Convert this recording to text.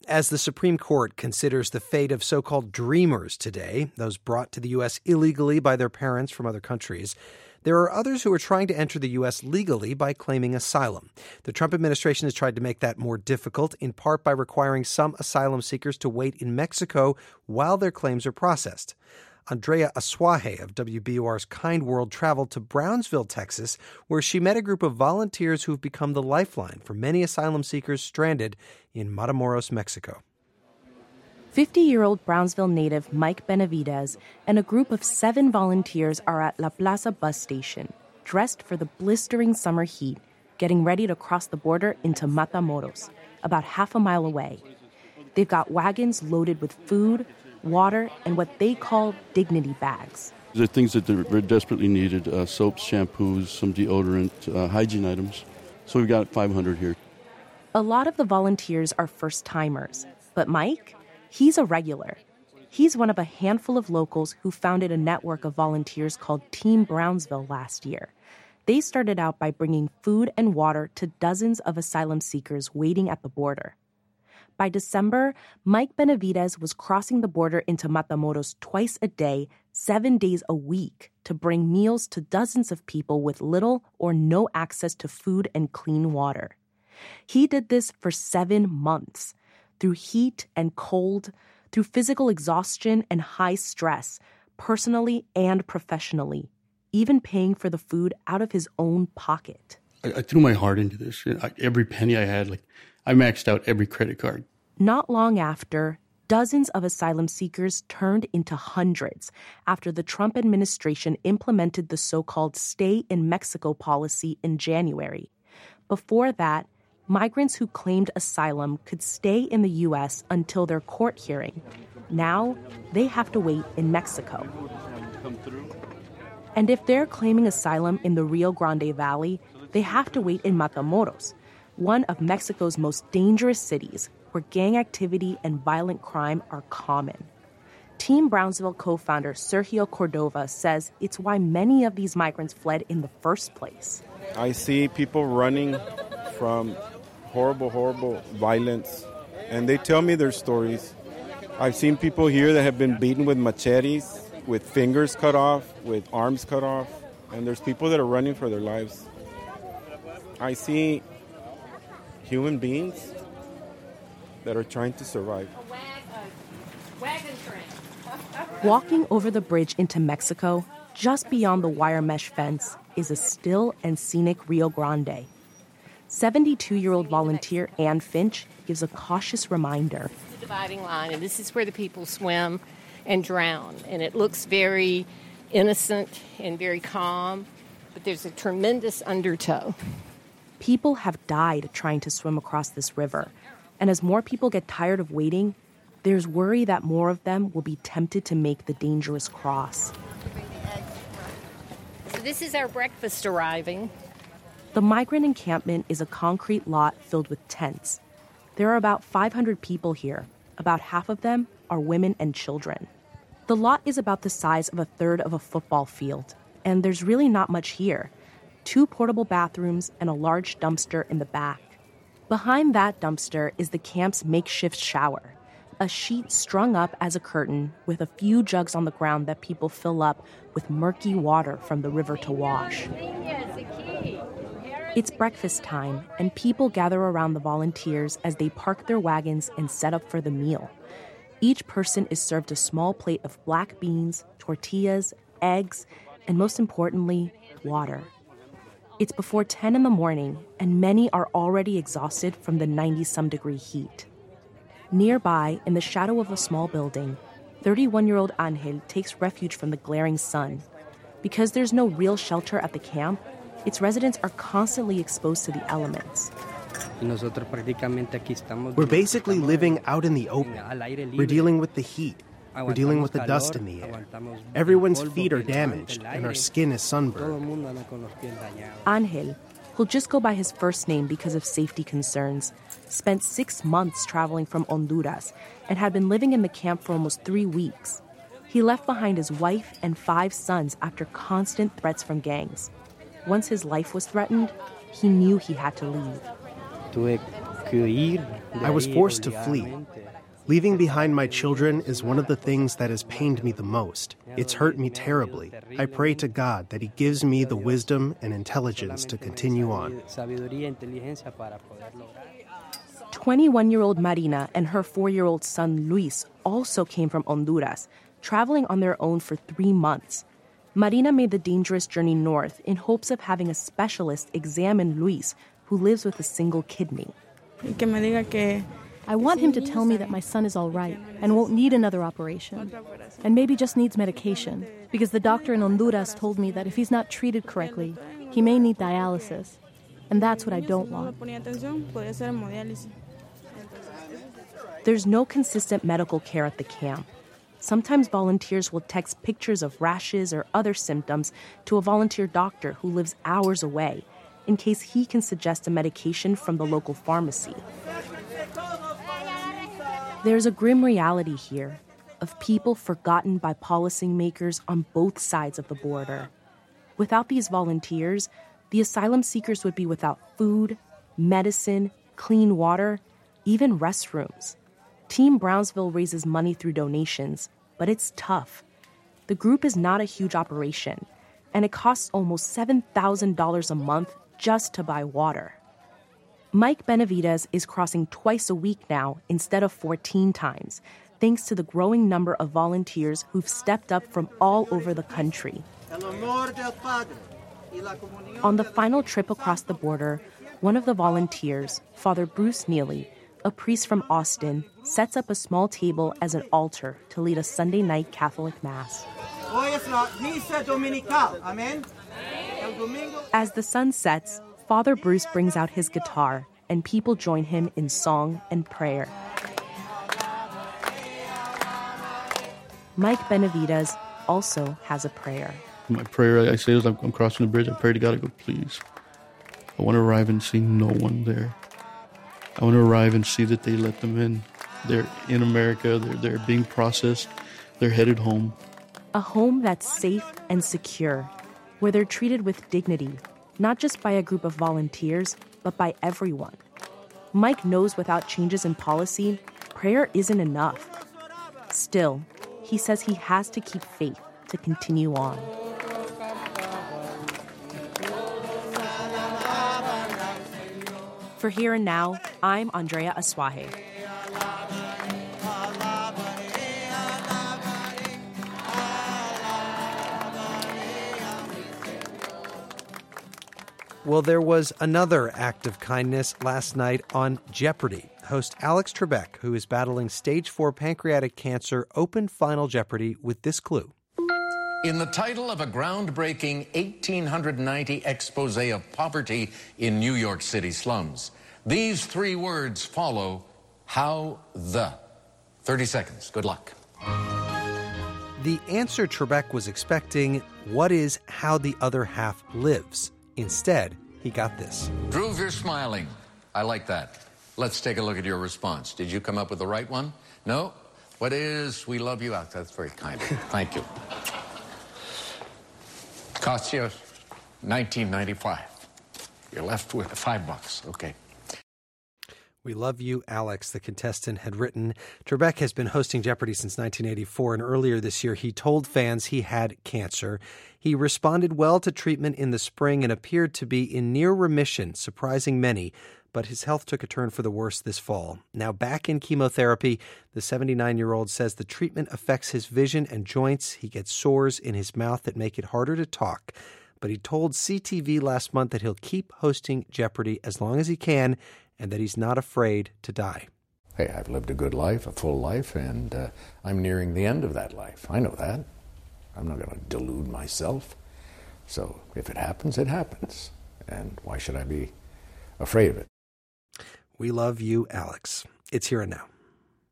As the Supreme Court considers the fate of so-called dreamers today, those brought to the U.S. illegally by their parents from other countries, there are others who are trying to enter the U.S. legally by claiming asylum. The Trump administration has tried to make that more difficult, in part by requiring some asylum seekers to wait in Mexico while their claims are processed. Andrea Asuaje of WBUR's Kind World traveled to Brownsville, Texas, where she met a group of volunteers who've become the lifeline for many asylum seekers stranded in Matamoros, Mexico. 50-year-old Brownsville native Mike Benavidez and a group of 7 volunteers are at La Plaza bus station, dressed for the blistering summer heat, getting ready to cross the border into Matamoros, about half a mile away. They've got wagons loaded with food, water, and what they call dignity bags. There are things that are desperately needed, soaps, shampoos, some deodorant, hygiene items. So we've got 500 here. A lot of the volunteers are first-timers, but Mike, he's a regular. He's one of a handful of locals who founded a network of volunteers called Team Brownsville last year. They started out by bringing food and water to dozens of asylum seekers waiting at the border. By December, Mike Benavidez was crossing the border into Matamoros twice a day, 7 days a week, to bring meals to dozens of people with little or no access to food and clean water. He did this for 7 months, through heat and cold, through physical exhaustion and high stress, personally and professionally, even paying for the food out of his own pocket. I threw my heart into this. Every penny I had, I maxed out every credit card. Not long after, dozens of asylum seekers turned into hundreds after the Trump administration implemented the so-called Stay in Mexico policy in January. Before that, migrants who claimed asylum could stay in the U.S. until their court hearing. Now, they have to wait in Mexico. And if they're claiming asylum in the Rio Grande Valley, they have to wait in Matamoros, one of Mexico's most dangerous cities, where gang activity and violent crime are common. Team Brownsville co-founder Sergio Cordova says it's why many of these migrants fled in the first place. I see people running from horrible violence, and they tell me their stories. I've seen people here that have been beaten with machetes, with fingers cut off, with arms cut off, and there's people that are running for their lives. I see human beings that are trying to survive. Walking over the bridge into Mexico, just beyond the wire mesh fence, is a still and scenic Rio Grande. 72-year-old volunteer Ann Finch gives a cautious reminder. It's a dividing line, and this is where the people swim and drown. And it looks very innocent and very calm, but there's a tremendous undertow. People have died trying to swim across this river. And as more people get tired of waiting, there's worry that more of them will be tempted to make the dangerous cross. So this is our breakfast arriving. The migrant encampment is a concrete lot filled with tents. There are about 500 people here. About half of them are women and children. The lot is about the size of a third of a football field, and there's really not much here. 2 portable bathrooms and a large dumpster in the back. Behind that dumpster is the camp's makeshift shower, a sheet strung up as a curtain with a few jugs on the ground that people fill up with murky water from the river to wash. It's breakfast time, and people gather around the volunteers as they park their wagons and set up for the meal. Each person is served a small plate of black beans, tortillas, eggs, and most importantly, water. It's before 10 in the morning, and many are already exhausted from the 90-some-degree heat. Nearby, in the shadow of a small building, 31-year-old Angel takes refuge from the glaring sun. Because there's no real shelter at the camp, its residents are constantly exposed to the elements. We're basically living out in the open. We're dealing with the heat. We're dealing with the dust in the air. Everyone's feet are damaged, and our skin is sunburned. Angel, who'll just go by his first name because of safety concerns, spent 6 months traveling from Honduras and had been living in the camp for almost 3 weeks. He left behind his wife and 5 sons after constant threats from gangs. Once his life was threatened, he knew he had to leave. I was forced to flee. Leaving behind my children is one of the things that has pained me the most. It's hurt me terribly. I pray to God that He gives me the wisdom and intelligence to continue on. 21-year-old Marina and her 4-year-old son Luis also came from Honduras, traveling on their own for 3 months. Marina made the dangerous journey north in hopes of having a specialist examine Luis, who lives with a single kidney. I want him to tell me that my son is all right and won't need another operation, and maybe just needs medication, because the doctor in Honduras told me that if he's not treated correctly, he may need dialysis, and that's what I don't want. There's no consistent medical care at the camp. Sometimes volunteers will text pictures of rashes or other symptoms to a volunteer doctor who lives hours away, in case he can suggest a medication from the local pharmacy. There's a grim reality here of people forgotten by policymakers on both sides of the border. Without these volunteers, the asylum seekers would be without food, medicine, clean water, even restrooms. Team Brownsville raises money through donations, but it's tough. The group is not a huge operation, and it costs almost $7,000 a month just to buy water. Mike Benavides is crossing twice a week now instead of 14 times, thanks to the growing number of volunteers who've stepped up from all over the country. On the final trip across the border, one of the volunteers, Father Bruce Neely, a priest from Austin, sets up a small table as an altar to lead a Sunday night Catholic Mass. As the sun sets, Father Bruce brings out his guitar, and people join him in song and prayer. Mike Benavides also has a prayer. My prayer, I say, as I'm crossing the bridge, I pray to God, I go, please, I want to arrive and see no one there. I want to arrive and see that they let them in. They're in America, they're being processed, they're headed home. A home that's safe and secure, where they're treated with dignity, not just by a group of volunteers, but by everyone. Mike knows without changes in policy, prayer isn't enough. Still, he says he has to keep faith to continue on. For Here and Now, I'm Andrea Asuaje. Well, there was another act of kindness last night on Jeopardy! Host Alex Trebek, who is battling stage 4 pancreatic cancer, opened Final Jeopardy! With this clue. In the title of a groundbreaking 1890 expose of poverty in New York City slums, these 3 words follow how the. 30 seconds. Good luck. The answer Trebek was expecting, what is how the other half lives? Instead, he got this. Dhruv, you're smiling. I like that. Let's take a look at your response. Did you come up with the right one? No? What is we love you out? That's very kind. Thank you. Costs you $19.95. You're left with $5. Okay. We love you, Alex, the contestant had written. Trebek has been hosting Jeopardy! Since 1984, and earlier this year he told fans he had cancer. He responded well to treatment in the spring and appeared to be in near remission, surprising many, but his health took a turn for the worse this fall. Now back in chemotherapy, the 79-year-old says the treatment affects his vision and joints. He gets sores in his mouth that make it harder to talk. But he told CTV last month that he'll keep hosting Jeopardy! As long as he can, and that he's not afraid to die. Hey, I've lived a good life, a full life, and I'm nearing the end of that life. I know that. I'm not going to delude myself. So if it happens, it happens. And why should I be afraid of it? We love you, Alex. It's Here and Now.